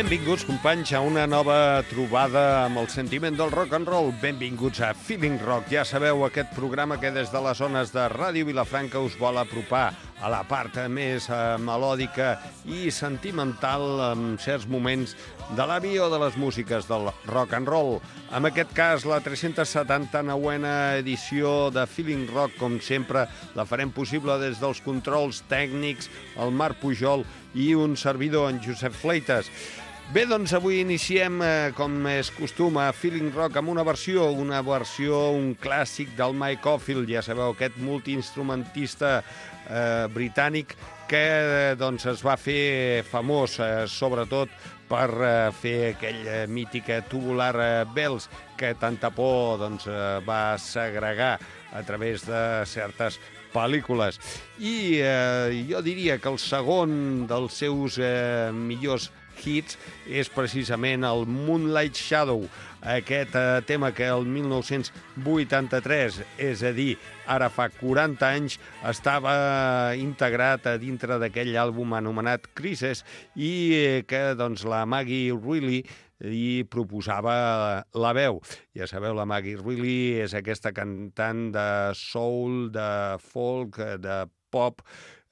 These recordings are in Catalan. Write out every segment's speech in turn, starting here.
Benvinguts, companys, a una nova trobada amb el sentiment del rock and roll. Benvinguts a Feeling Rock. Ja sabeu, aquest programa que des de les zones de Ràdio Vilafranca us vol apropar a la part més melòdica i sentimental en certs moments de l'avió de les músiques del rock and roll. En aquest cas, la 379a edició de Feeling Rock, com sempre, la farem possible des dels controls tècnics, el Marc Pujol i un servidor, en Josep Fleites. Bé, doncs avui iniciem, com és costum, a Feeling Rock amb una versió, un clàssic del Mike Oldfield, ja sabeu, aquest multiinstrumentista britànic que doncs, es va fer famós, sobretot per fer aquell mític Tubular Bells que tanta por doncs, va segregar a través de certes pel·lícules. I jo diria que el segon dels seus millors hits és precisament el Moonlight Shadow, aquest tema que el 1983, és a dir, ara fa 40 anys, estava integrat a dintre d'aquell àlbum anomenat Crisis i que doncs, la Maggie Reilly i proposava la veu. Ja sabeu, la Maggie Reilly és aquesta cantant de soul, de folk, de pop,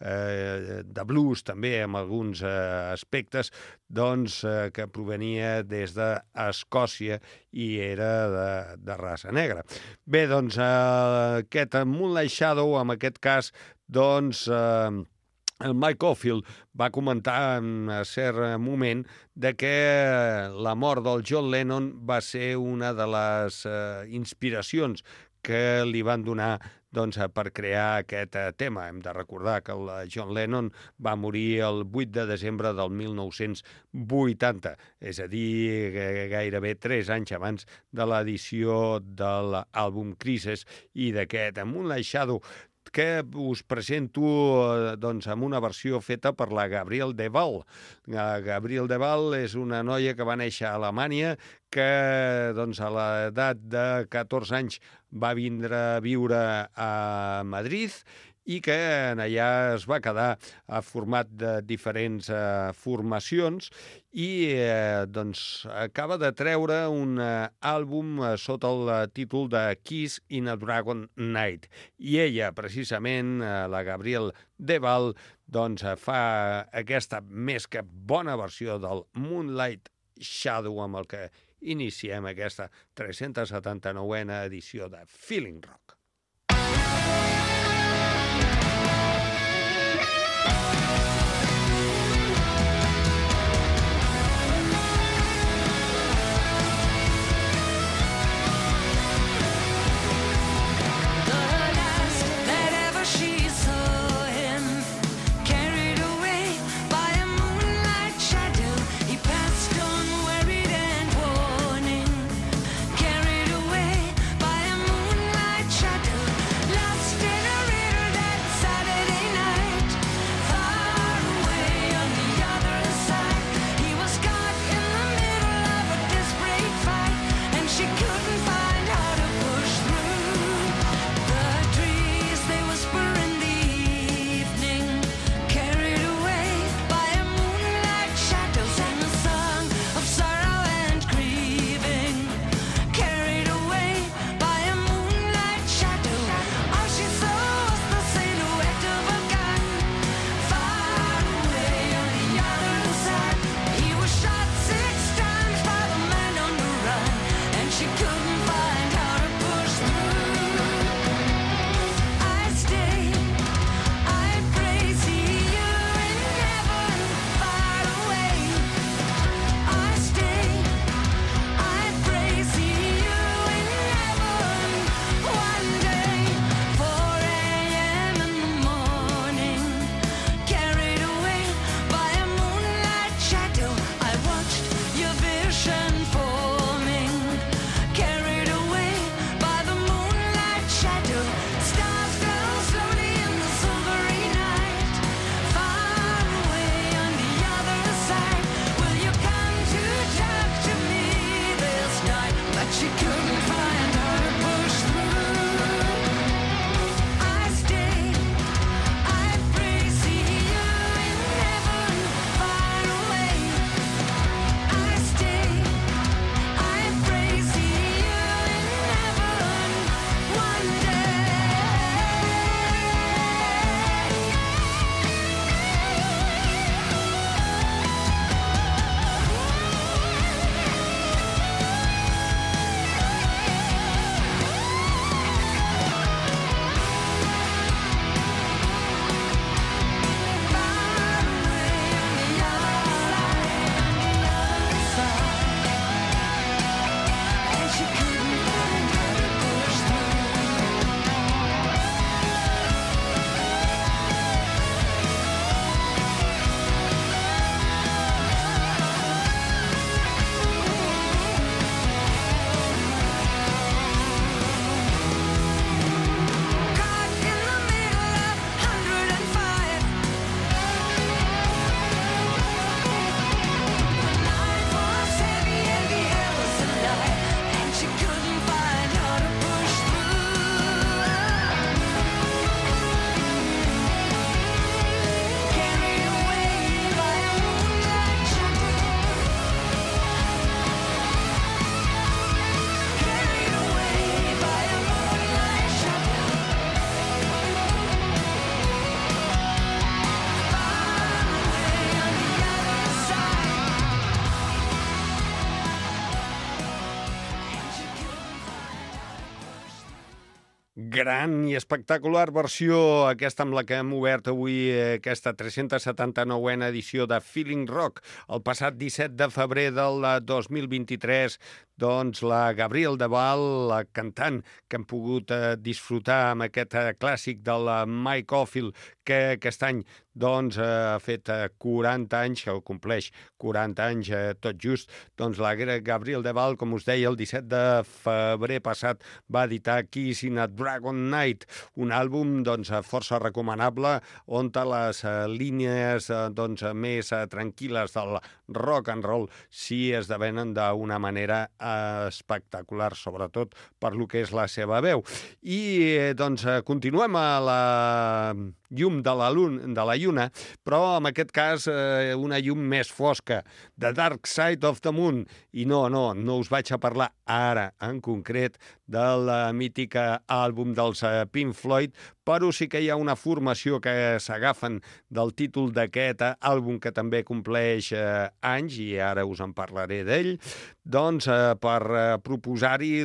de blues també, amb alguns aspectes, doncs, que provenia des d'Escòcia i era de raça negra. Bé, doncs, aquest Moonlight Shadow, en aquest cas, doncs, el Mike Oldfield va comentar en cert moment de que la mort del John Lennon va ser una de les inspiracions que li van donar doncs, per crear aquest tema. Hem de recordar que el John Lennon va morir el 8 de desembre del 1980, és a dir, gairebé 3 anys abans de l'edició de l'àlbum Crisis i d'aquest Moonlight Shadow, que us presento doncs, amb una versió feta per la Gabrielle Deval. Gabrielle Deval és una noia que va néixer a Alemanya, que doncs, a l'edat de 14 anys va vindre a viure a Madrid i que allà es va quedar format de diferents formacions i doncs, acaba de treure un àlbum sota el títol de Kiss in a Dragon Night. I ella, precisament, la Gabrielle Deval, doncs, fa aquesta més que bona versió del Moonlight Shadow amb el que iniciem aquesta 379a edició de Feeling Rock. Gran i espectacular versió, aquesta amb la que hem obert avui aquesta 379a edició de Feeling Rock. El passat 17 de febrer del 2023, doncs la Gabrielle Deval, la cantant que hem pogut disfrutar amb aquest clàssic del Mike Oldfield, que aquest any doncs, ha fet 40 anys, que compleix 40 anys tot just. Doncs la Gabrielle Deval, com us deia, el 17 de febrer passat va editar Kissing a Dragon Night, un àlbum doncs, força recomanable, on les línies doncs, més tranquil·les del rock and roll sí esdevenen d'una manera espectacular, sobretot per lo que és la seva veu. I doncs continuem a la llum de la lluna, però en aquest cas una llum més fosca, The Dark Side of the Moon. I no us vaig a parlar ara en concret del mític àlbum dels Pink Floyd, però sí que hi ha una formació que s'agafen del títol d'aquest àlbum que també compleix anys, i ara us en parlaré d'ell, doncs per proposar-hi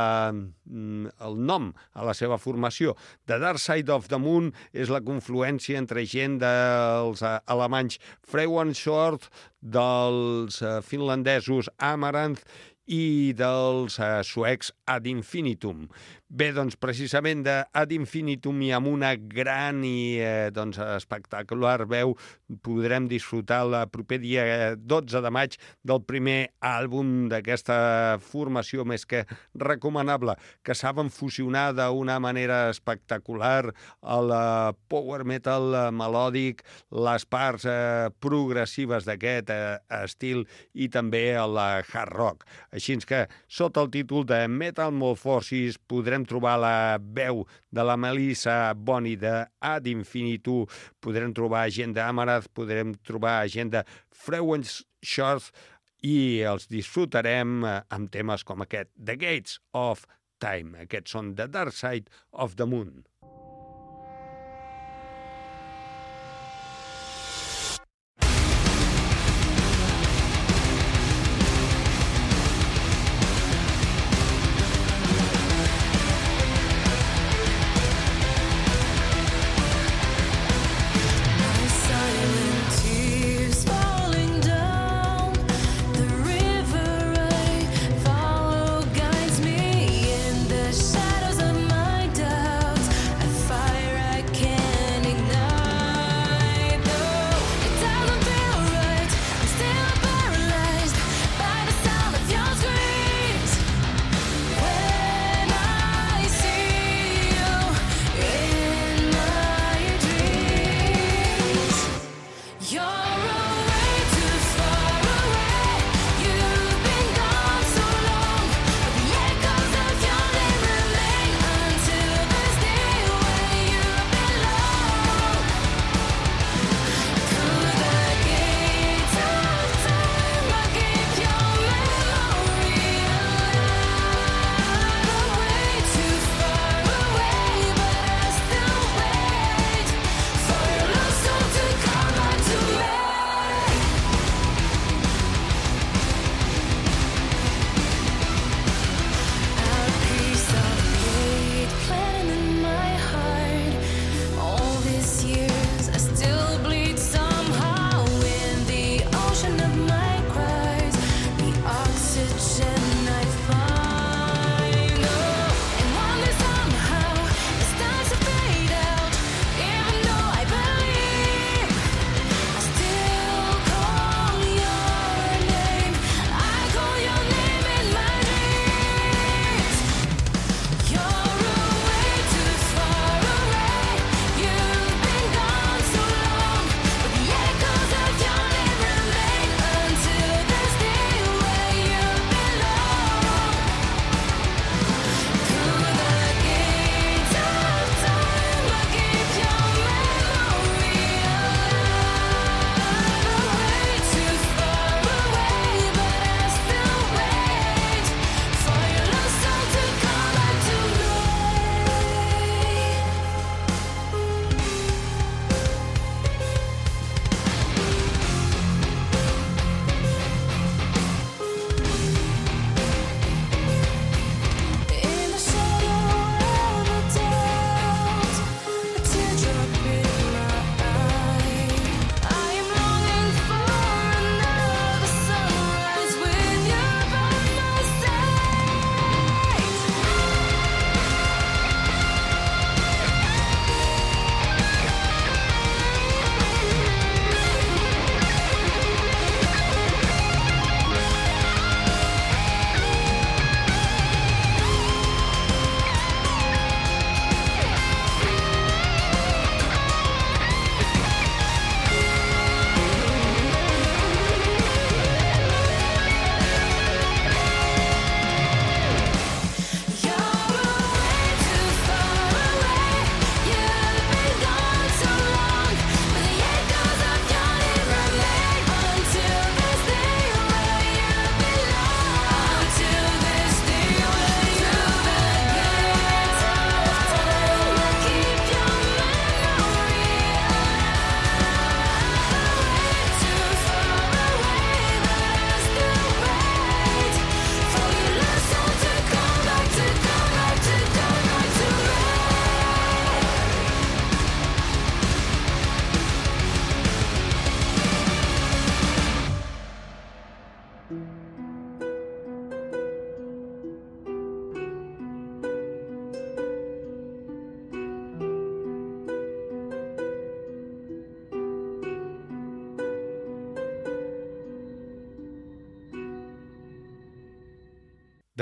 el nom a la seva formació. The Dark Side of the Moon és la confluència entre gent dels alemanys Freund Short, dels finlandesos Amaranth i dels suecs Ad Infinitum. Bé, doncs precisament d'Ad Infinitum i amb una gran i doncs, espectacular veu podrem disfrutar el proper dia 12 de maig del primer àlbum d'aquesta formació més que recomanable, que saben fusionar d'una manera espectacular el power metal melòdic, les parts progressives d'aquest estil i també el hard rock. Així que sota el títol de Metal Morphosis podrem trobar la veu de la Melissa Boni de Ad Infinitum, podrem trobar gent d'Amaranth, podrem trobar gent de Freund Short i els disfrutarem amb temes com aquest, The Gates of Time. Aquests són The Dark Side of the Moon. Shadows of my doubts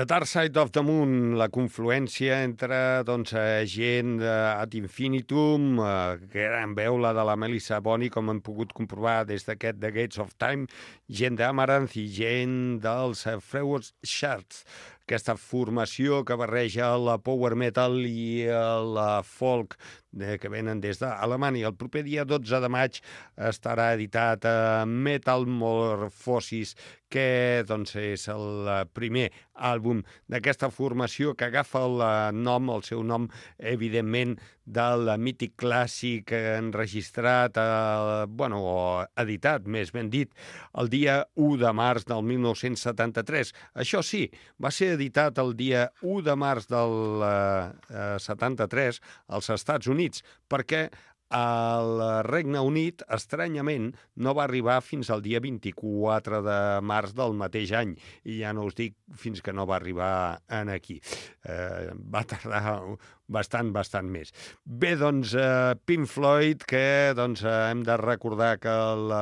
The Dark Side of the Moon, la confluència entre gent ad infinitum, gran veu la de la Melissa Boni, com hem pogut comprovar des d'aquest The Gates of Time, gent d'Amaranth i gent dels Freud Shards. Aquesta formació que barreja la power metal i la folk que venen des d'Alemanya. El proper dia 12 de maig estarà editat Metal Morphosis, que és el primer àlbum d'aquesta formació que agafa el seu nom, evidentment, del mític clàssic enregistrat, o editat, més ben dit, el dia 1 de març del 1973. Això sí, va ser editat el dia 1 de març del 73 als Estats Units, perquè el Regne Unit, estranyament, no va arribar fins al dia 24 de març del mateix any, i ja no us dic fins que no va arribar aquí. Va tardar bastant més. Bé, Pink Floyd, que hem de recordar que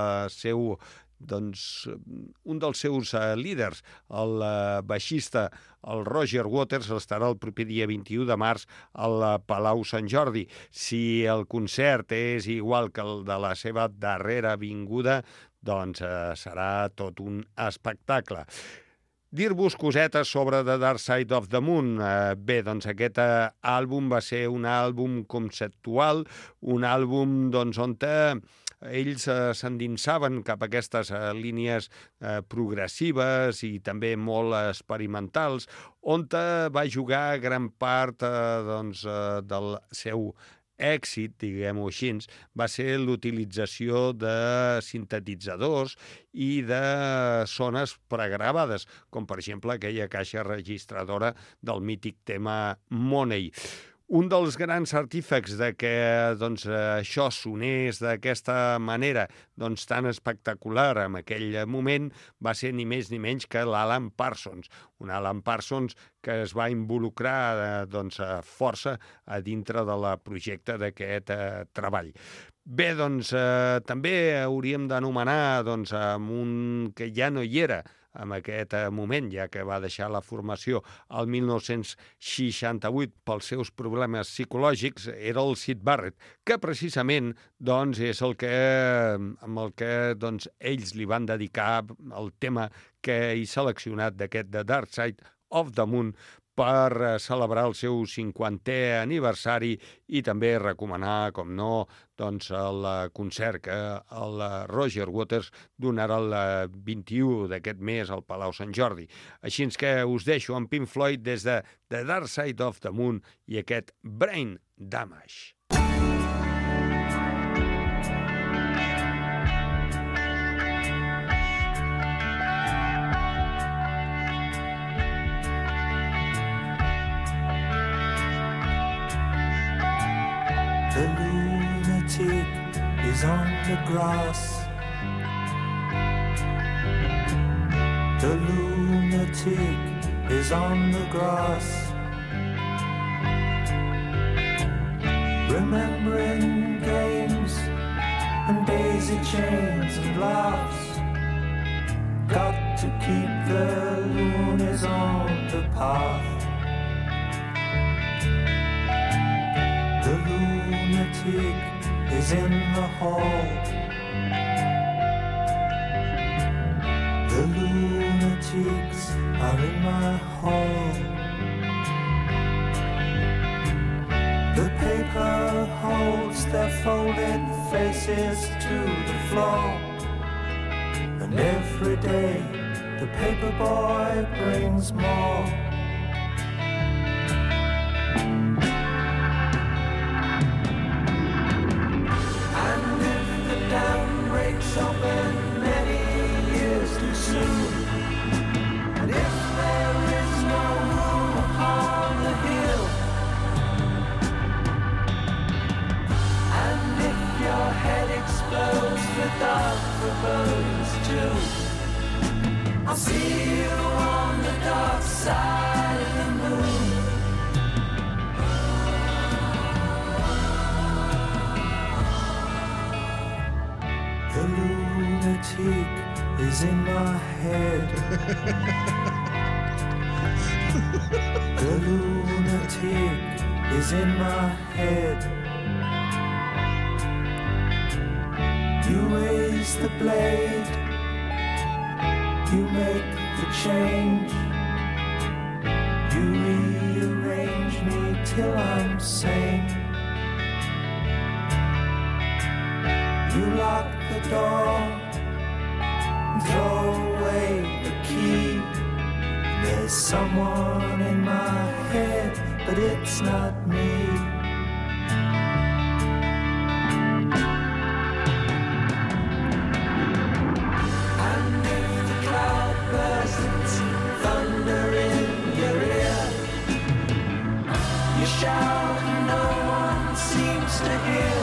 un dels seus líders, el baixista, el Roger Waters, estarà el proper dia 21 de març al Palau Sant Jordi. Si el concert és igual que el de la seva darrera vinguda, serà tot un espectacle. Dir-vos cosetes sobre The Dark Side of the Moon. Bé, aquest àlbum va ser un àlbum conceptual, un àlbum on ells s'endinsaven cap a aquestes línies progressives i també molt experimentals, on va jugar gran part del seu èxit, diguem-ho així, va ser l'utilització de sintetitzadors i de zones pregravades, com per exemple aquella caixa registradora del mític tema Money. Un dels grans artífecs de que això sonés d'aquesta manera tan espectacular en aquell moment va ser ni més ni menys que l'Alan Parsons. Un Alan Parsons que es va involucrar força a dintre del projecte d'aquest treball. Bé, també hauríem d'anomenar amb un que ja no hi era en aquest moment, ja que va deixar la formació el 1968 pels seus problemes psicològics, era el Syd Barrett, que precisament és el que ells li van dedicar el tema que he seleccionat d'aquest The Dark Side of the Moon per celebrar el seu 50è aniversari i també recomanar, com no, el concert que el Roger Waters donarà el 21 d'aquest mes al Palau Sant Jordi. Així que us deixo amb Pink Floyd des de The Dark Side of the Moon i aquest Brain Damage. The lunatic is on the grass. The lunatic is on the grass. Remembering games and daisy chains and laughs. Got to keep the loonies on the path. The lunatic is in the hall. The lunatics are in my hall. The paper holds their folded faces to the floor. And every day the paper boy brings more. Open many years too soon, and if there is no room upon the hill, and if your head explodes, the dark forebodings too, I'll see you on the dark side of the moon. The lunatic is in my head. The lunatic is in my head. You raise the blade, you make the change, you rearrange me till I'm sane. You lock the door and throw away the key. There's someone in my head, but it's not me. And if the cloud bursts, thunder in your ear, you shout and no one seems to hear.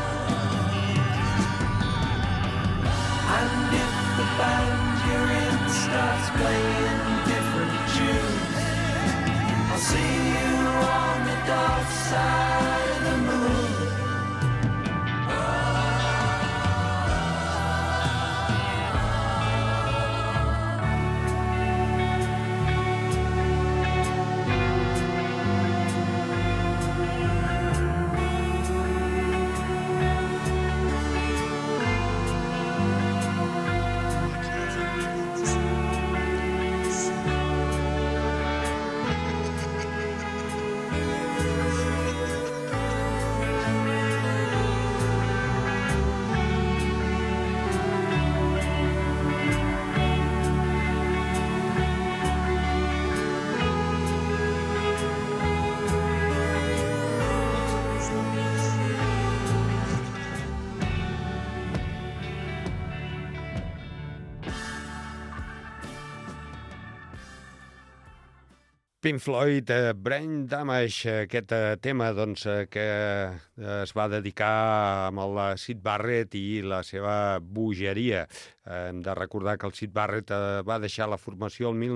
And if the band you're in starts playing different tunes, I'll see you on the dark side of the moon. Pink Floyd, Brain Damage, aquest tema doncs, que es va dedicar amb el Syd Barrett i la seva bogeria. Hem de recordar que el Syd Barrett va deixar la formació el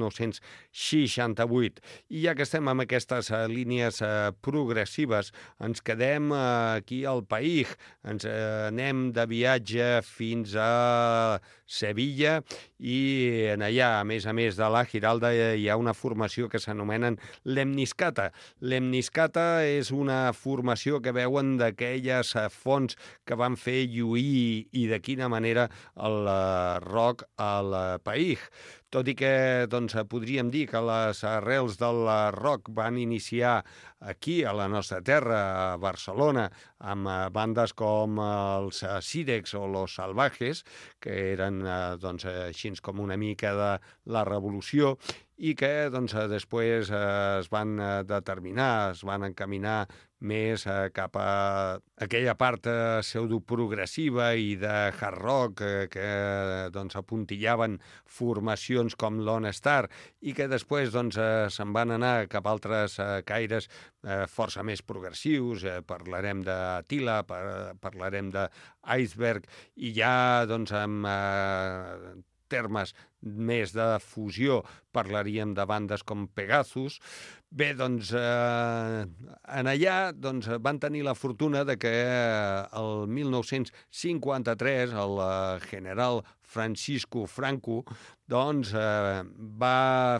1968. I ja que estem amb aquestes línies progressives, ens quedem aquí al país. Ens anem de viatge fins a Sevilla i allà, a més de la Giralda, hi ha una formació que s'anomenen Lemniscata. Lemniscata és una formació que veuen d'aquelles fonts que van fer lluir i de quina manera el rock al país. Tot i que doncs, podríem dir que les arrels del rock van iniciar aquí, a la nostra terra, a Barcelona, amb bandes com els Sirex o Los Salvajes, que eren doncs, així com una mica de la revolució, i que doncs, després es van determinar, es van encaminar més cap a aquella part pseudoprogressiva i de hard rock que doncs, apuntillaven formacions com Lone Star i que després doncs, se'n van anar cap a altres caires força més progressius. Parlarem d'Attila, parlarem d'Iceberg i ja doncs, amb termes més de fusió parlaríem de bandes com Pegasus. Bé, doncs, en allà doncs, van tenir la fortuna de que el 1953 el general Francisco Franco doncs, va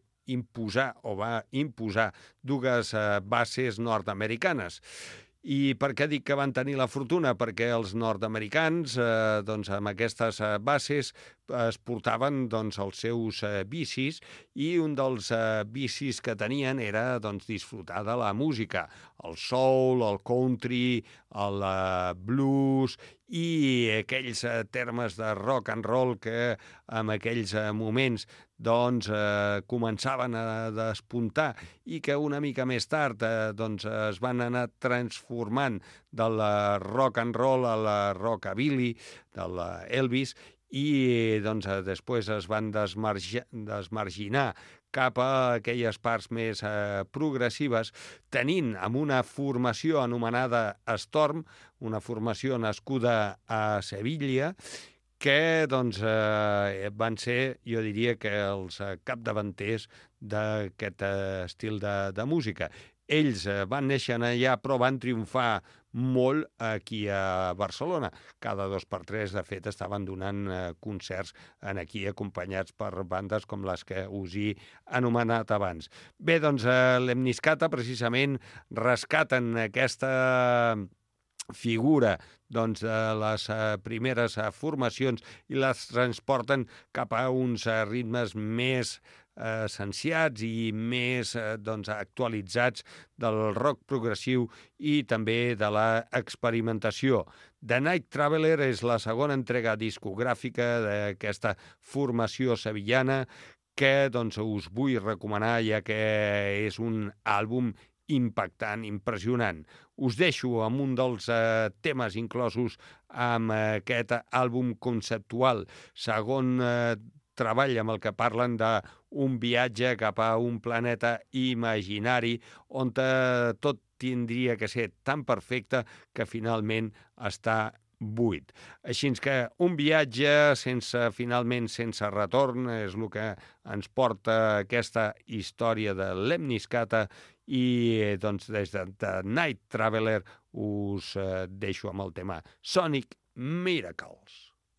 imposar dues bases nord-americanes. I per què dic que van tenir la fortuna? Perquè els nord-americans, doncs, amb aquestes bases es portaven doncs, els seus vicis i un dels vicis que tenien era doncs, disfrutar de la música, el soul, el country, el blues i aquells termes de rock and roll que en aquells moments doncs, començaven a despuntar i que una mica més tard doncs, es van anar transformant del rock and roll a la rockabilly, de l'Elvis, i doncs, després es van desmarginar cap a aquelles parts més progressives, tenint amb una formació anomenada Storm, una formació nascuda a Sevilla, que doncs, van ser, jo diria, que els capdavanters d'aquest estil de música. Ells van néixer allà, però van triomfar molt aquí a Barcelona. Cada 2x3, de fet, estaven donant concerts aquí, acompanyats per bandes com les que us he anomenat abans. Bé, doncs, l'Emniscata, precisament, rescaten aquesta figura doncs, de les primeres formacions i les transporten cap a uns ritmes més essenciats i més doncs, actualitzats del rock progressiu i també de l'experimentació. The Night Traveler és la segona entrega discogràfica d'aquesta formació sevillana que doncs, us vull recomanar, ja que és un àlbum impactant, impressionant. Us deixo amb un dels temes inclosos amb aquest àlbum conceptual, segon treball amb el que parlen d'un viatge cap a un planeta imaginari on tot tindria que ser tan perfecte que finalment està buit. Així que un viatge finalment sense retorn és el que ens porta aquesta història de l'Emniscata i doncs des de The Night Traveler us deixo amb el tema Sonic Miracles.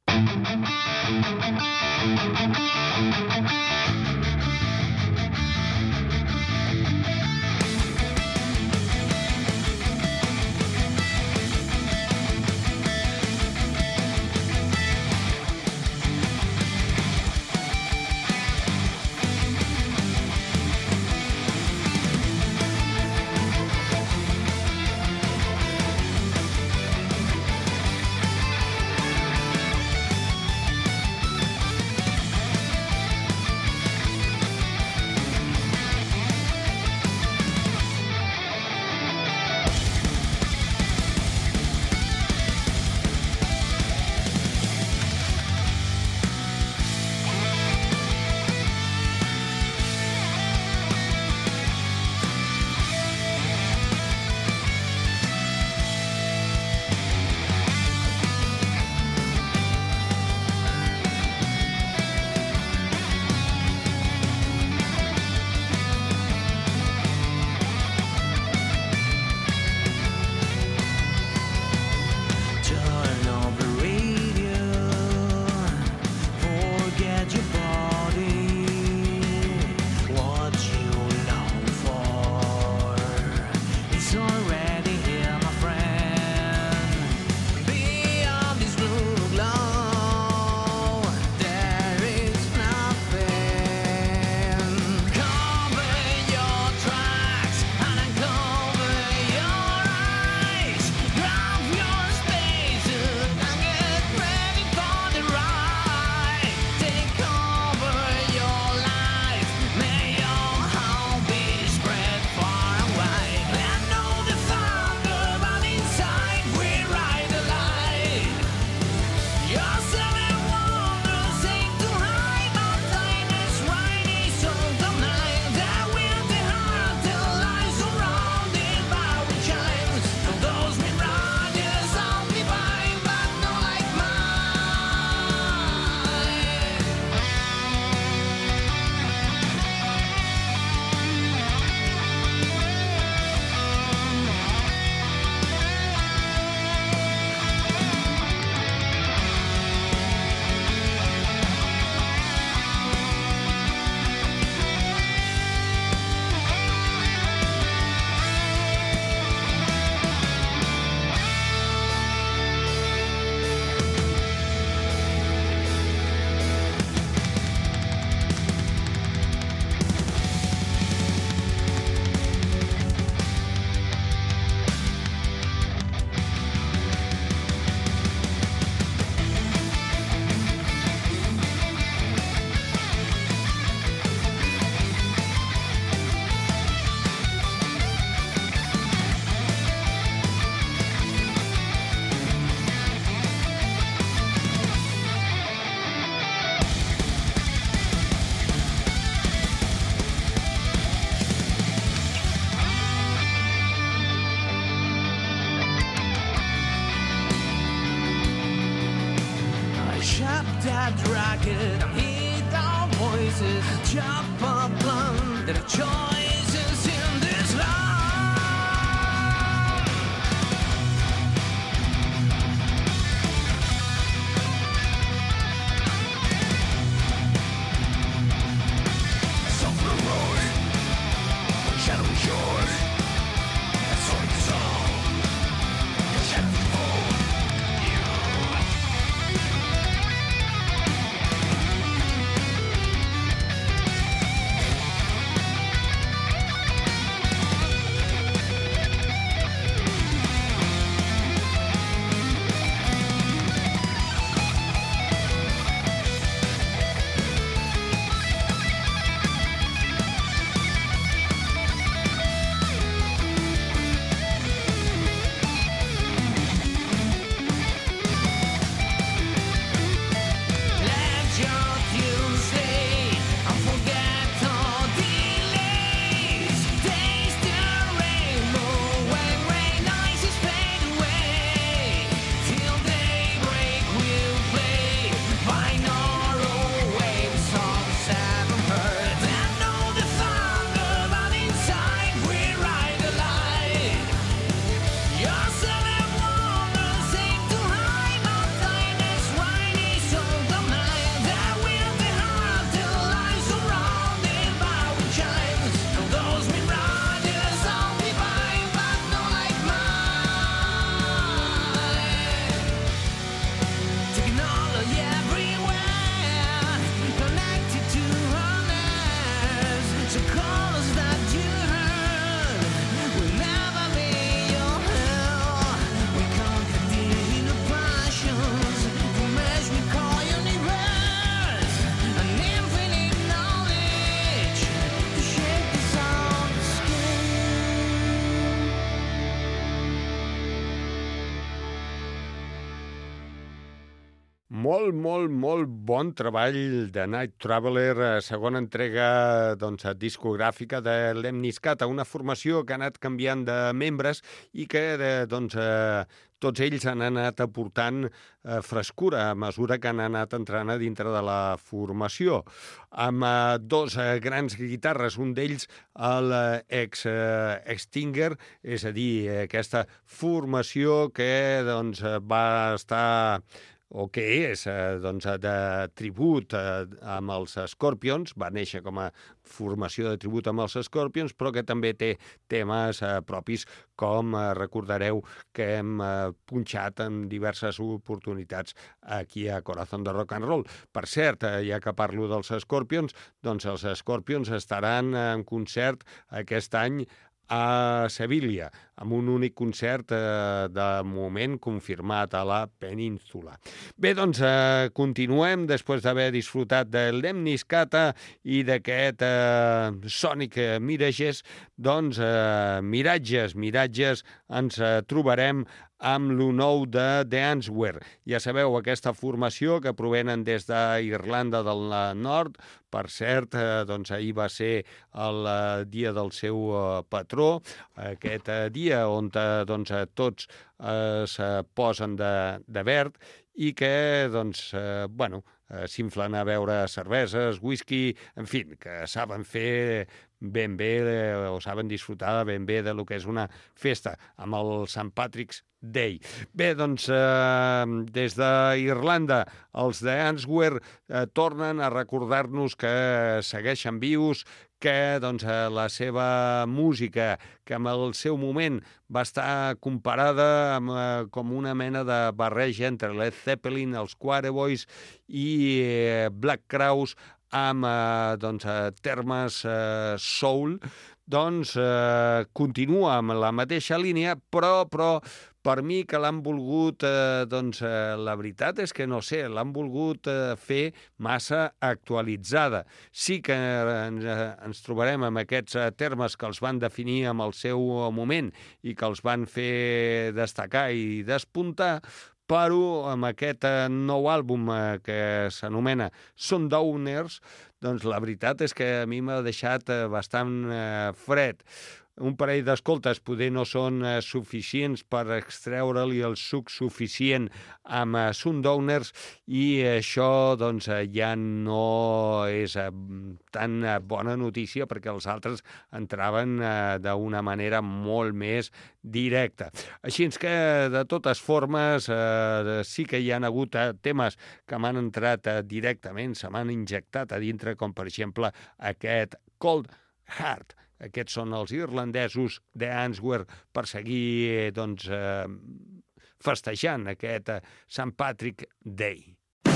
racket, hear our voices, chop up blunt. There are choices in this life. Molt bon treball de Night Traveler, segona entrega discogràfica de Lemniscata, una formació que ha anat canviant de membres i que tots ells han anat aportant frescura a mesura que han anat entrant a dintre de la formació, amb dos grans guitarres, un d'ells l'ex-Extinger, és a dir, aquesta formació que va estar o que és de tribut amb els Scorpions, va néixer com a formació de tribut amb els Scorpions, però que també té temes propis, com recordareu que hem punxat en diverses oportunitats aquí a Corazón de Rock and Roll. Per cert, ja que parlo dels Scorpions, doncs els Scorpions estaran en concert aquest any a Sevilla, amb un únic concert de moment confirmat a la península. Bé, doncs continuem, després d'haver disfrutat de Lemniscata i d'aquest Sonic Mirages, doncs Miratges ens trobarem amb lo nou de The Answer. Ja sabeu, aquesta formació que provenen des d'Irlanda del Nord. Per cert, ahir va ser el dia del seu patró, aquest dia on tots es posen de verd i que, s'inflen a beure cerveses, whisky, en fi, que saben fer ben bé o saben disfrutar ben bé de lo que és una festa amb el St. Patrick's Day. Bé, doncs, des d'Irlanda, els de Answer tornen a recordar-nos que segueixen vius, que la seva música, que en el seu moment va estar comparada amb com una mena de barreja entre Led Zeppelin, els Queerboys i Black Crowes, amb termes soul, continua amb la mateixa línia, però per mi que l'han volgut, la veritat és que no sé, l'han volgut fer massa actualitzada. Sí que ens trobarem amb aquests termes que els van definir en el seu moment i que els van fer destacar i despuntar, però amb aquest nou àlbum que s'anomena Sundowners, doncs la veritat és que a mi m'ha deixat bastant fred. Un parell d'escoltes poder no són suficients per extreure-li el suc suficient amb Sundowners i això ja no és tan bona notícia perquè els altres entraven d'una manera molt més directa. Així que, de totes formes, sí que hi ha hagut temes que m'han entrat directament, se m'han injectat a dintre, com per exemple aquest Cold Heart, Aquests són els irlandesos de Answer per seguir festejant aquest Sant Patrick Day.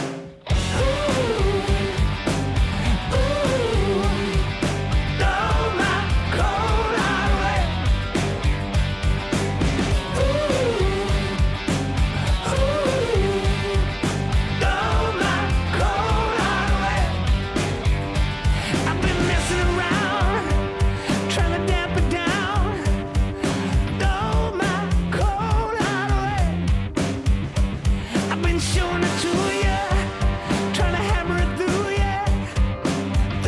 Showing it to you, trying to hammer it through you.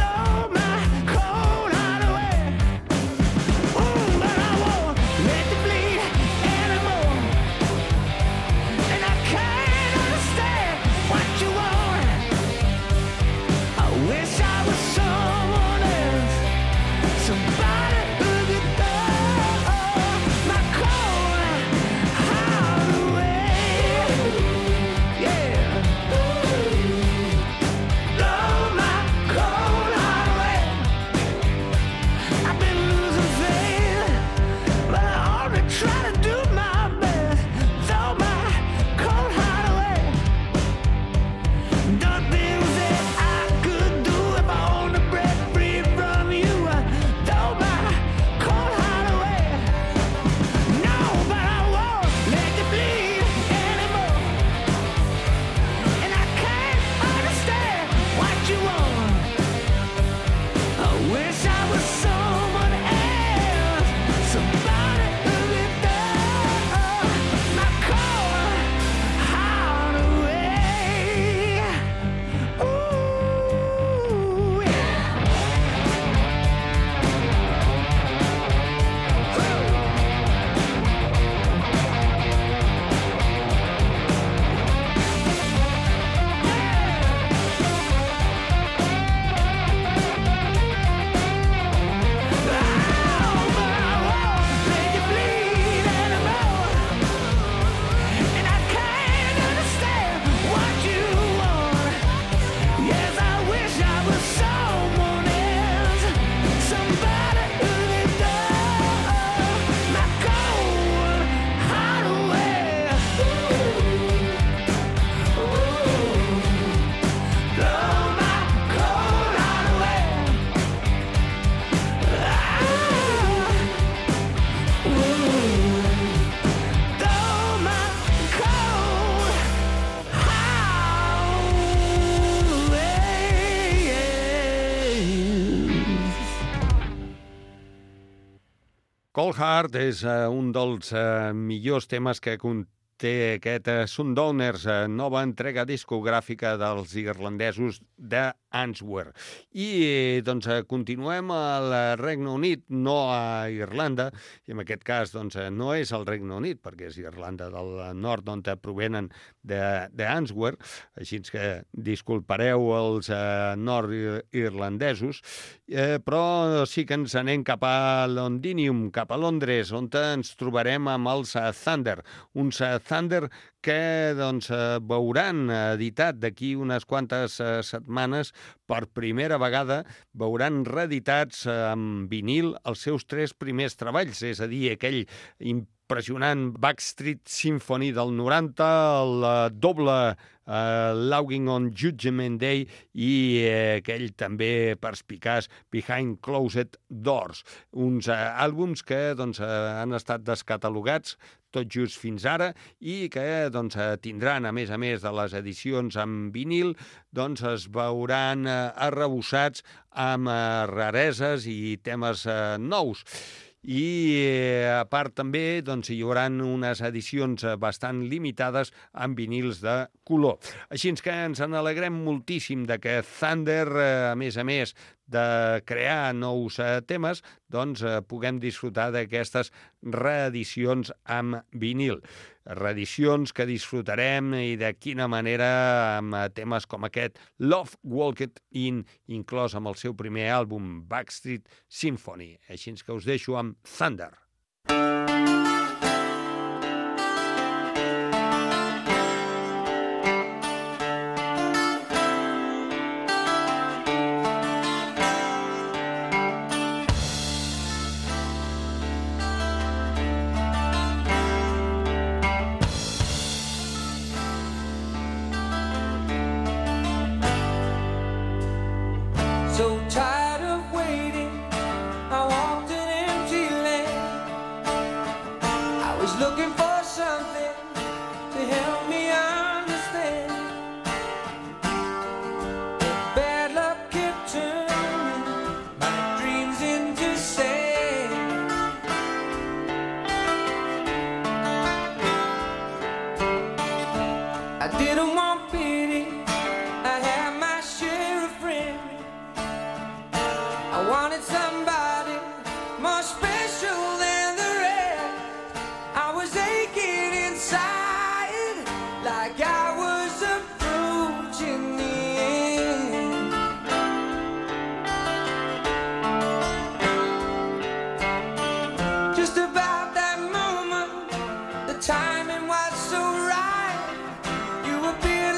Cold Heart és un dels millors temes que conté aquest Sundowners, nova entrega discogràfica dels irlandesos de Answer. I doncs continuem al Regne Unit, no a Irlanda, i en aquest cas doncs, no és el Regne Unit, perquè és Irlanda del Nord, on provenen d'Answer, així que disculpareu els nord-irlandesos, però sí que ens anem cap a Londinium, cap a Londres, on ens trobarem amb els Thunder, uns Thunder que doncs, veuran editat d'aquí unes quantes setmanes, per primera vegada veuran reeditats en vinil els seus 3 primers treballs, és a dir, aquell impressionant Backstreet Symphony del 90, el doble Logging on Judgment Day i aquell també perspicaç Behind Closed Doors. Uns àlbums que doncs, han estat descatalogats tot just fins ara i que doncs, tindran, a més de les edicions en vinil, doncs es veuran arrebossats amb rareses i temes nous. I a part també doncs, hi haurà unes edicions bastant limitades amb vinils de color. Així que ens n'alegrem moltíssim de que Thunder, a més de crear nous temes, doncs puguem disfrutar d'aquestes reedicions amb vinil. Reedicions que disfrutarem i de quina manera amb temes com aquest Love Walked In, inclòs amb el seu primer àlbum Backstreet Symphony. Així que us deixo amb Thunder. Didn't want pity, I had my share of friends. I wanted somebody more special than the rest. I was aching inside like I was approaching the end. Just about that moment, the timing was so right. You appeared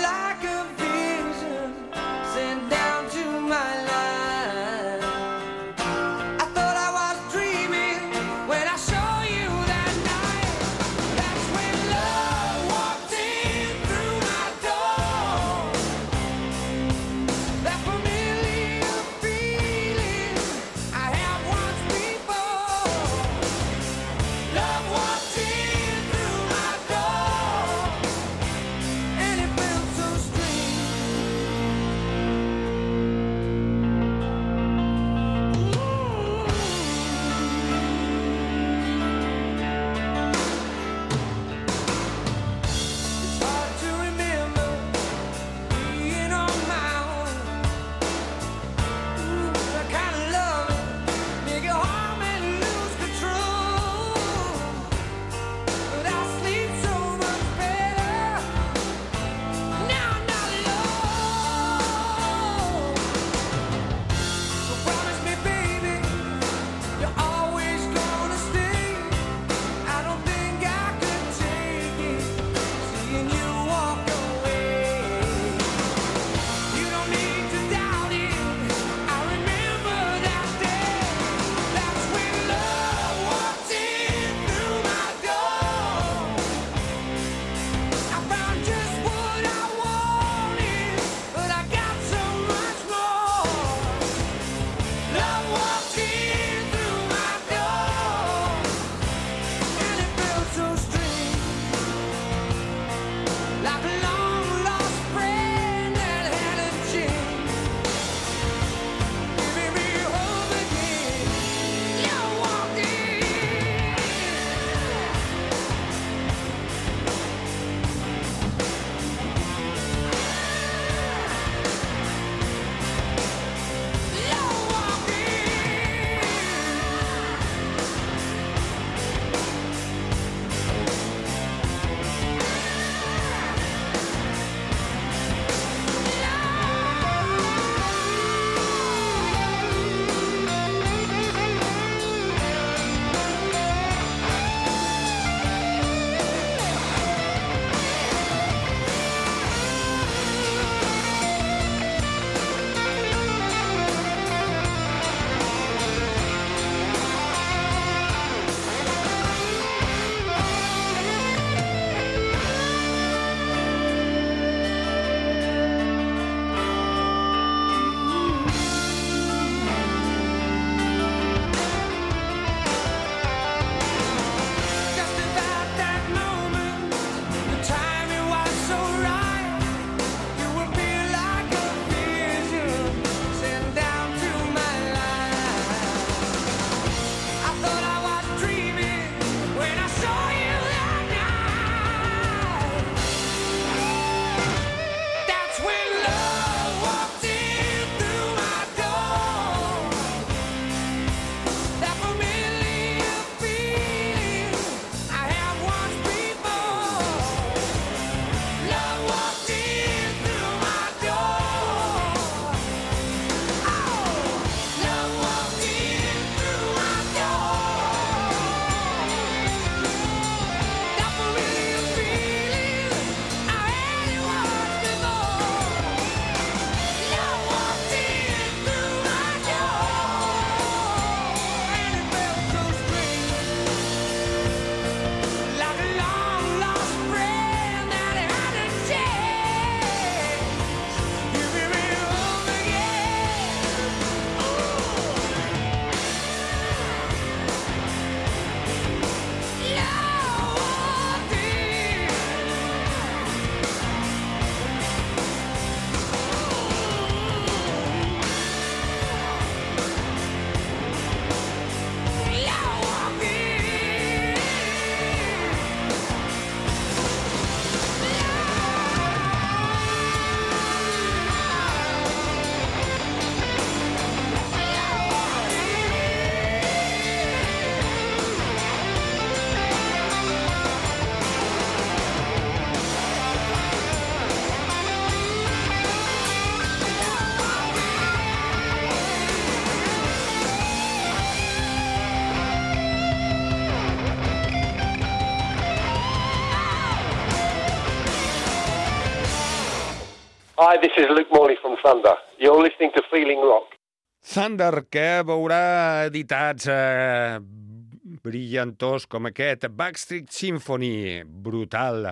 Hi, this is Luke Morley from Thunder. You're listening to Feeling Rock. Thunder, que veurà editats brillantors com aquest, Backstreet Symphony, brutal,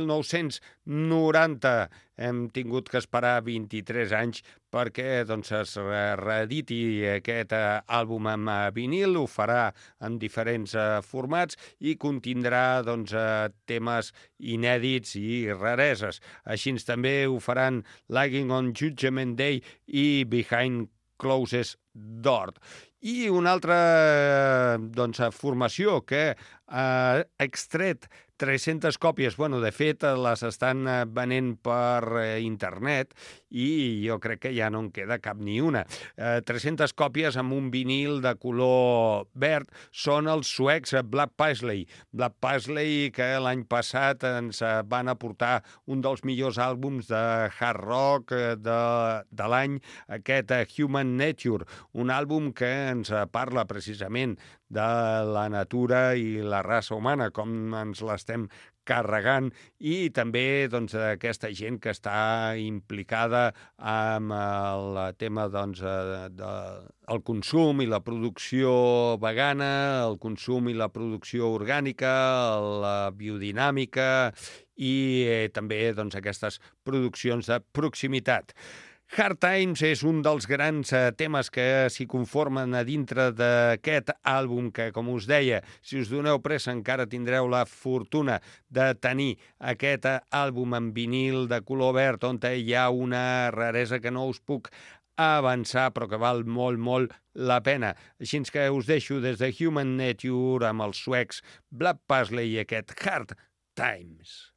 1990. Hem tingut que esperar 23 anys perquè doncs, es reediti aquest àlbum en vinil, ho farà en diferents formats i contindrà doncs, temes inèdits i rareses. Així també ho faran Lying on Judgment Day i Behind Closed Door. I una altra doncs, formació que ha extret 300 còpies, de fet les estan venent per internet i jo crec que ja no en queda cap ni una. 300 còpies amb un vinil de color verd són els suecs Black Paisley. Black Paisley que l'any passat ens van aportar un dels millors àlbums de hard rock de l'any, aquest Human Nature, un àlbum que ens parla precisament de la natura i la raça humana, com ens l'estem carregant, i també doncs, aquesta gent que està implicada amb el tema doncs, del consum i la producció vegana, el consum i la producció orgànica, la biodinàmica i també doncs, aquestes produccions de proximitat. Hard Times és un dels grans temes que s'hi conformen a dintre d'aquest àlbum que, com us deia, si us doneu pressa encara tindreu la fortuna de tenir aquest àlbum en vinil de color verd on hi ha una raresa que no us puc avançar però que val molt, molt la pena. Així que us deixo des de Human Nature amb els suecs Black Paisley i aquest Hard Times.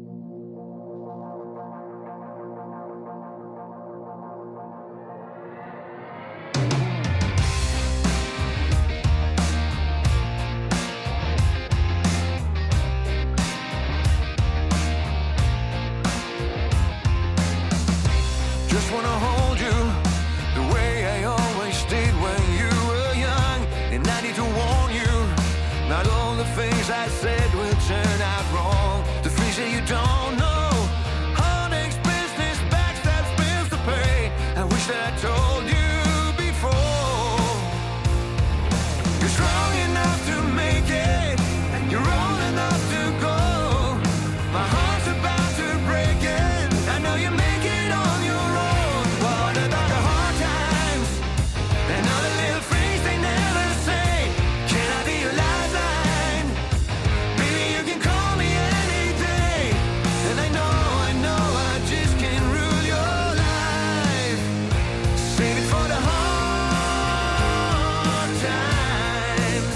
Just wanna hold you the way I always did when you were young. And I need to warn you, not all the things I said will turn out wrong. The things that you don't know, heartaches, business, backstabs, bills to pay. I wish that I told you before. You're strong enough to make it, and you're old enough to go. My heart's about to break it, I know you make it on your own. What about the hard times and all the little things they never say? Can I be your lifeline? Maybe you can call me any day. And I know I just can't rule your life. Save it for the hard times.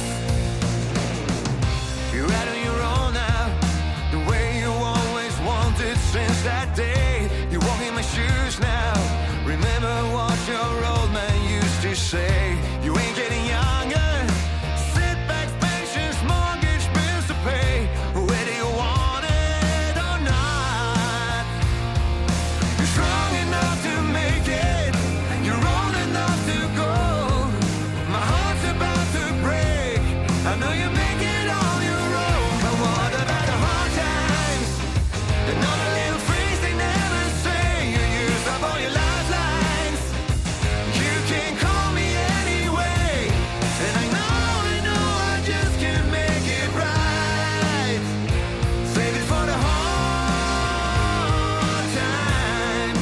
You're out on your own now, the way you always wanted since that day. You walk in my shoes now. Remember what your old man used to say. You ain't getting younger. Setbacks, pensions, mortgage bills to pay. Whether you want it or not, you're strong enough to make it, and you're old enough to go. My heart's about to break, I know you make it on your own. But what about the hard times and all the little things they never say? You used up all your lifelines. You can call me anyway, and I know I just can't make it right. Save it for the hard times.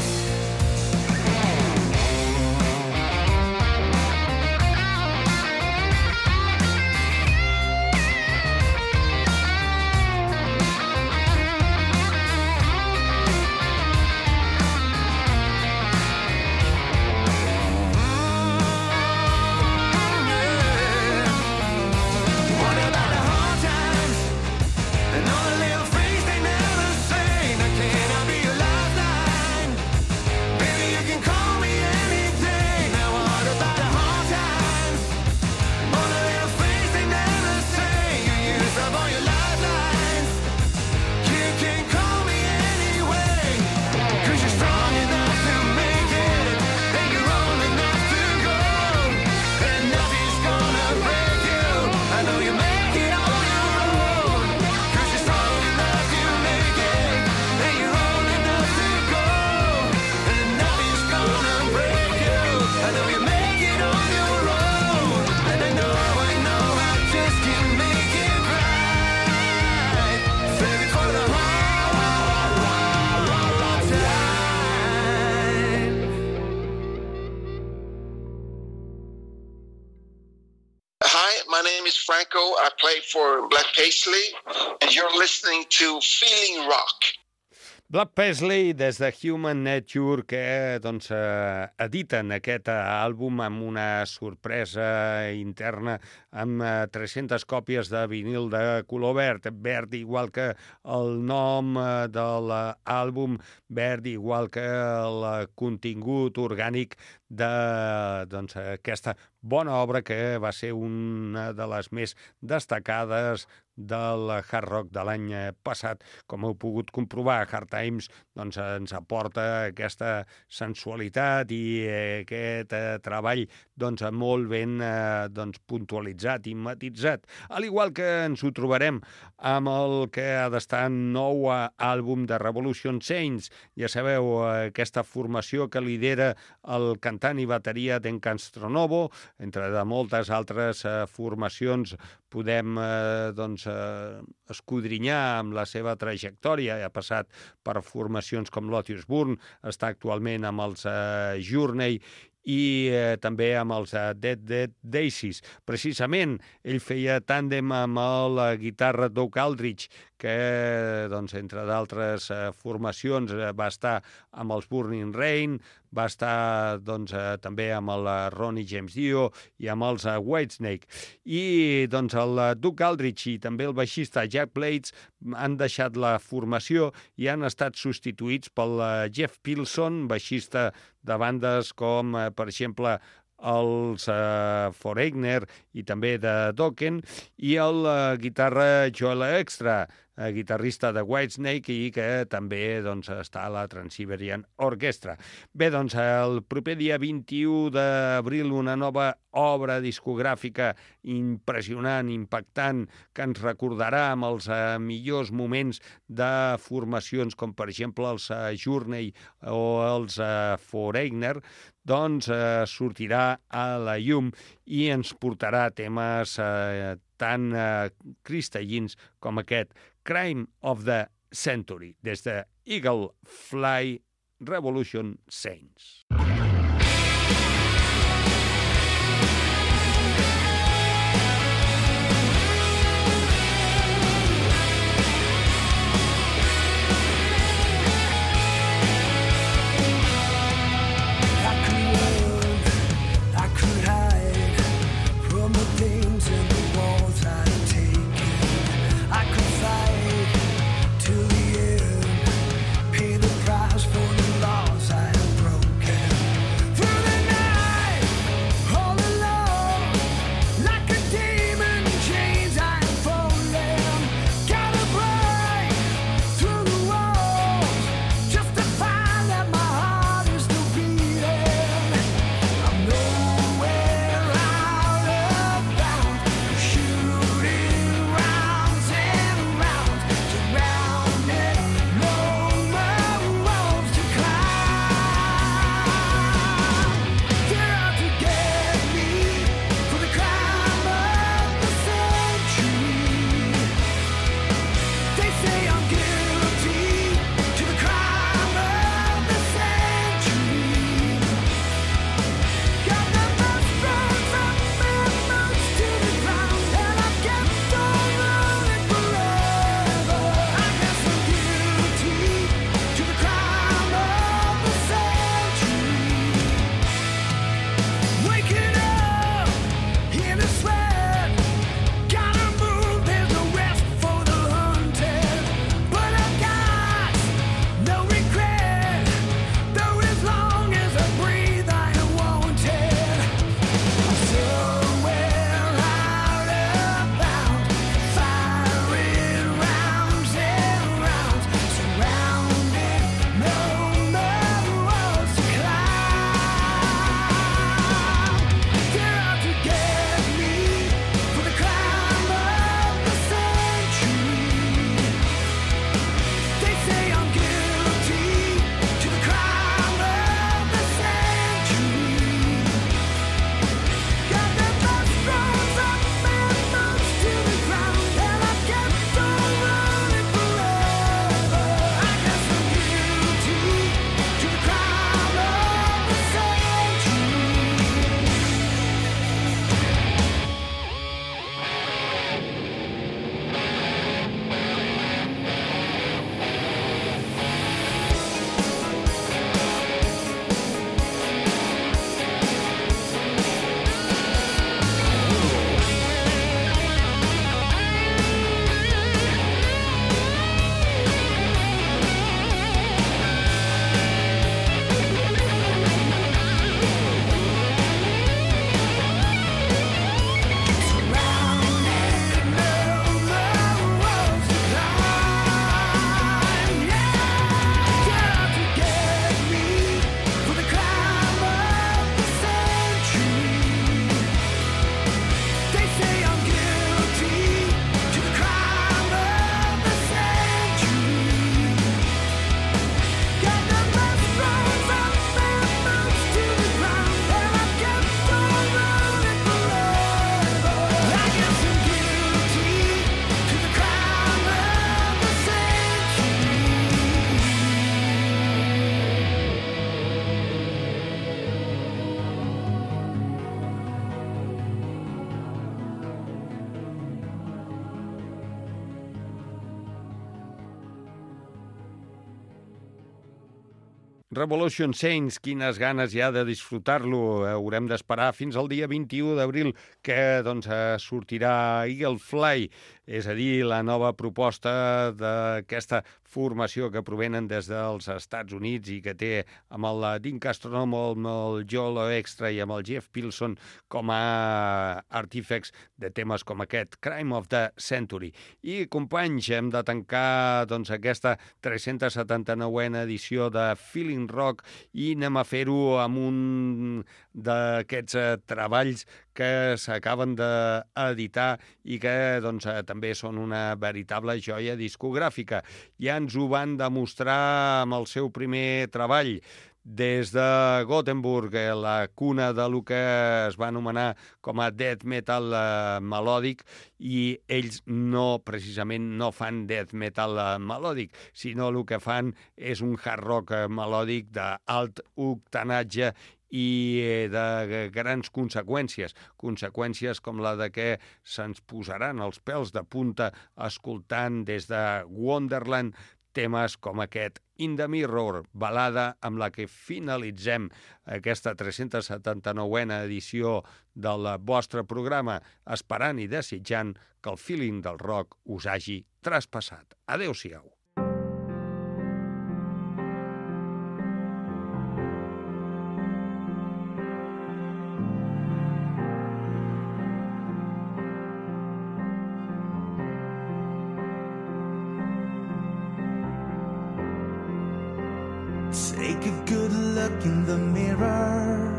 Franco. I play for Black Paisley, and you're listening to Feeling Rock. Black Paisley, des de Human Nature, que doncs, editen aquest àlbum amb una sorpresa interna, amb 300 còpies de vinil de color verd, verd igual que el nom de l'àlbum, verd igual que el contingut orgànic d'aquesta bona obra que va ser una de les més destacades del hard rock de l'any passat. Com heu pogut comprovar, Hard Times doncs, ens aporta aquesta sensualitat i aquest treball doncs, molt ben puntualitzat i matitzat. Al igual que ens ho trobarem amb el que ha d'estar nou àlbum de Revolution Saints. Ja sabeu, aquesta formació que lidera el cantant i bateria d'en Castronovo, entre de moltes altres formacions podem escudrinyar amb la seva trajectòria. Ha passat per formacions com Lotus Burn, està actualment amb els Journey i també amb els Dead Daisies. Precisament, ell feia tàndem amb la guitarra Doug Aldrich, que, doncs, entre d'altres formacions, va estar amb els Burning Rain, va estar doncs, també amb el Ronnie James Dio i amb els Whitesnake. I doncs, el Doug Aldrich i també el baixista Jack Blades han deixat la formació i han estat substituïts pel Jeff Pilson, baixista de bandes com, per exemple, els Foreigner i també de Dokken, i el guitarra Joel Extra, guitarrista de Whitesnake i que també doncs, està a la Trans-Siberian Orchestra. Bé, doncs, el proper dia 21 d'abril una nova obra discogràfica impressionant, impactant, que ens recordarà amb els millors moments de formacions com, per exemple, els Journey o els Foreigner, doncs sortirà a la llum i ens portarà temes tan cristal·lins com aquest Crime of the Century, des de Eagle Fly Revolution Saints. Pay the price for the laws I have broken. Revolution Saints, quines ganes hi ha de disfrutar-lo. Haurem d'esperar fins al dia 21 d'abril que sortirà Eagle Fly, és a dir, la nova proposta d'aquesta formació que provenen des dels Estats Units i que té amb el Dean Castronomo, amb el Joel Extra i amb el Jeff Pilson com a artífex de temes com aquest, Crime of the Century. I, companys, hem de tancar aquesta 379a edició de Feeling Rock i anem a fer-ho amb un d'aquests treballs que s'acaben d'editar i que també són una veritable joia discogràfica. Ja ens ho van demostrar amb el seu primer treball, des de Gothenburg, la cuna de lo que es va anomenar com a death metal melòdic, i ells precisament no fan death metal melòdic, sinó el que fan és un hard rock melòdic d'alt octanatge i de grans conseqüències com la de que se'ns posaran els pèls de punta escoltant des de Wonderland temes com aquest In the Mirror, balada amb la que finalitzem aquesta 379a edició del vostre programa, esperant i desitjant que el feeling del rock us hagi traspassat. Adéu-siau. Take a good look in the mirror.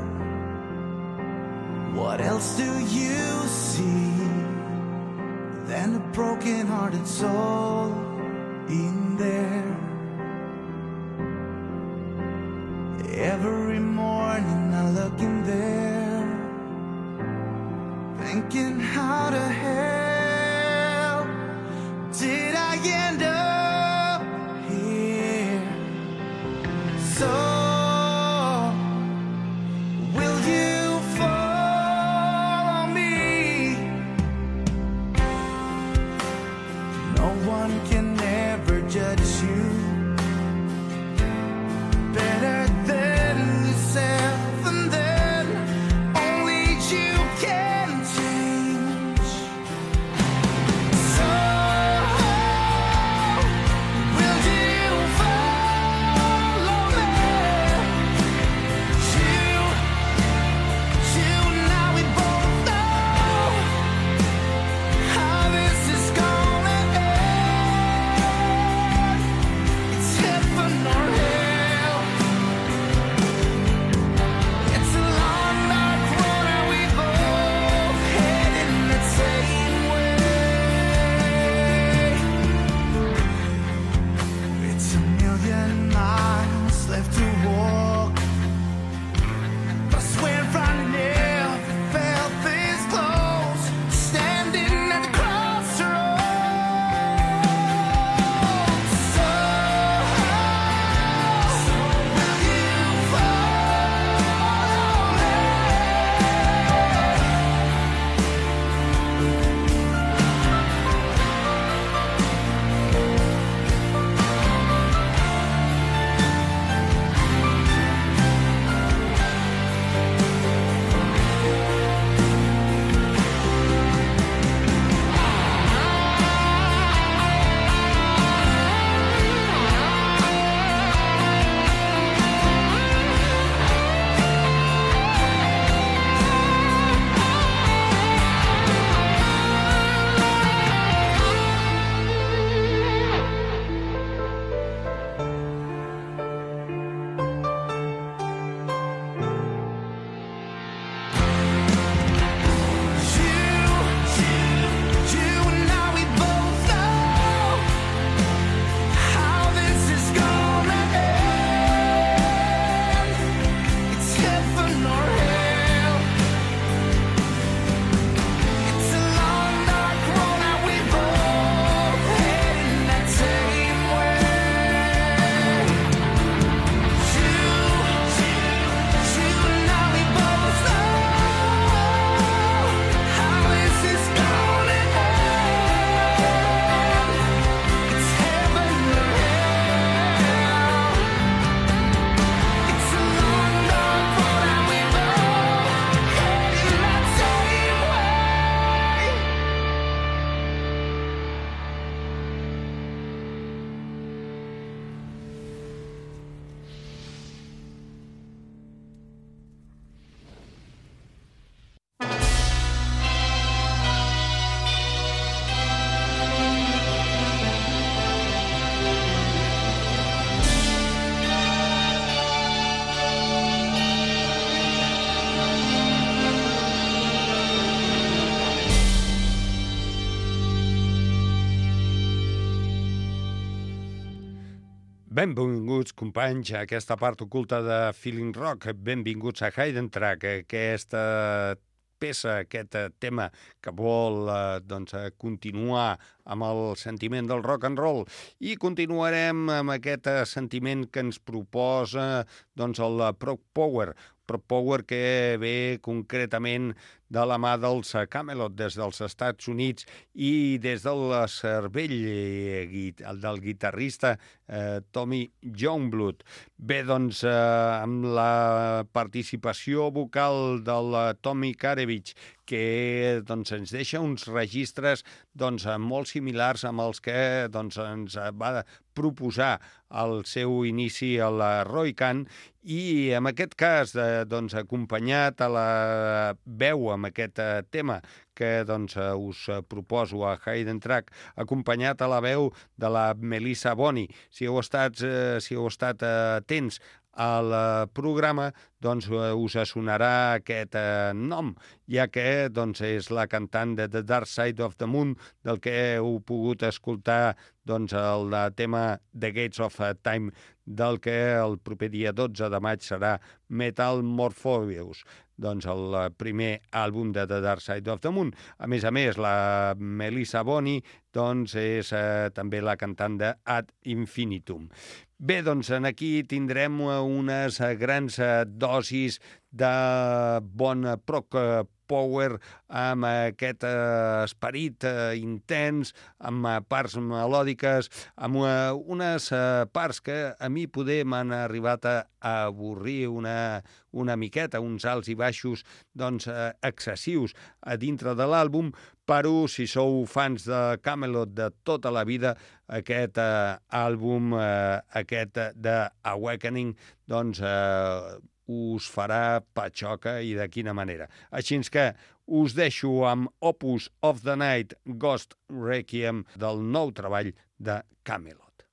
What else do you see than a broken-hearted soul in there? Every morning I look in there, thinking how the hell did I end up here? So, will you follow me? No one can ever judge you better than yourself, and then only you can change. So, will you follow me? Now we both know how this is gonna end. Benvinguts, companys, a aquesta part oculta de Feeling Rock. Benvinguts a Hidden Track, aquesta peça, aquest tema que vol continuar amb el sentiment del rock and roll. I continuarem amb aquest sentiment que ens proposa el Prog Power. Prog Power que ve concretament de la mà dels Kamelot des dels Estats Units i des del cervell del guitarrista Tommy Youngblood. Bé, amb la participació vocal del Tommy Karevich, que ens deixa uns registres molt similars amb els que ens va proposar al seu inici el Roy Khan, i en aquest cas acompanyat a la veu amb aquest tema que us proposo a Hidden Track, acompanyat a la veu de la Melissa Boni. Si heu estat atents al programa, us sonarà aquest nom, ja que és la cantant de The Dark Side of the Moon, del que heu pogut escoltar el tema The Gates of Time, del que el proper dia 12 de maig serà Metamorphosis, el primer àlbum de The Dark Side of the Moon. A més, la Melissa Boni és també la cantant de Ad Infinitum. Bé, aquí tindrem unes grans dosis de bon prog power, amb aquest esperit intens, amb parts melòdiques, amb unes parts que a mi poder m'han arribat a avorrir una miqueta, uns alts i baixos excessius a dintre de l'àlbum, però si sou fans de Kamelot de tota la vida, aquest àlbum, aquest de Awakening, us farà patxoca, i de quina manera. Així que us deixo amb Opus of the Night, Ghost Requiem, del nou treball de Kamelot.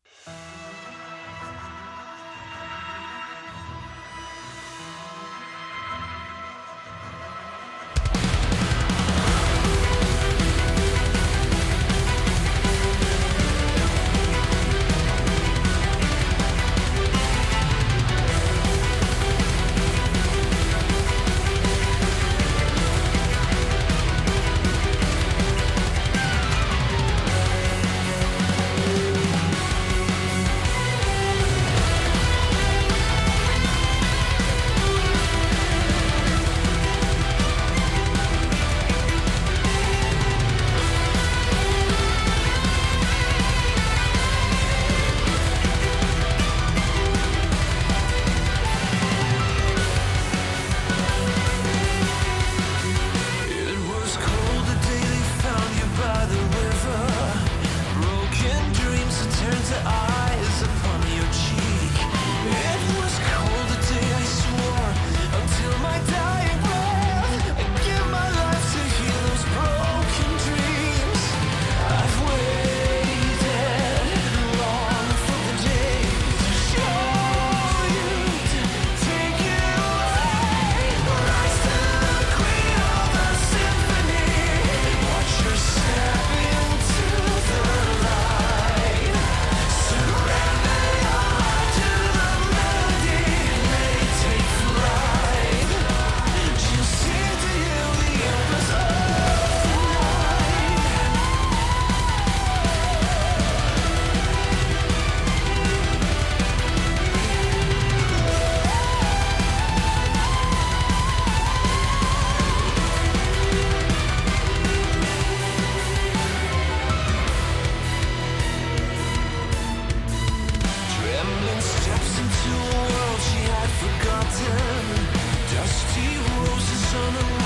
Dusty roses on a